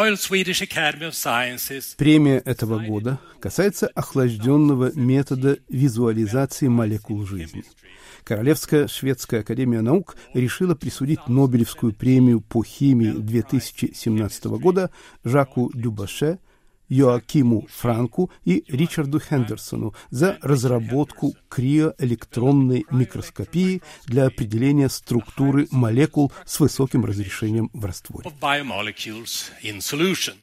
Премия этого года касается охлажденного метода визуализации молекул жизни. Королевская шведская академия наук решила присудить Нобелевскую премию по химии 2017 года Жаку Дюбаше, Йоакиму Франку и Ричарду Хендерсону за разработку криоэлектронной микроскопии для определения структуры молекул с высоким разрешением в растворе.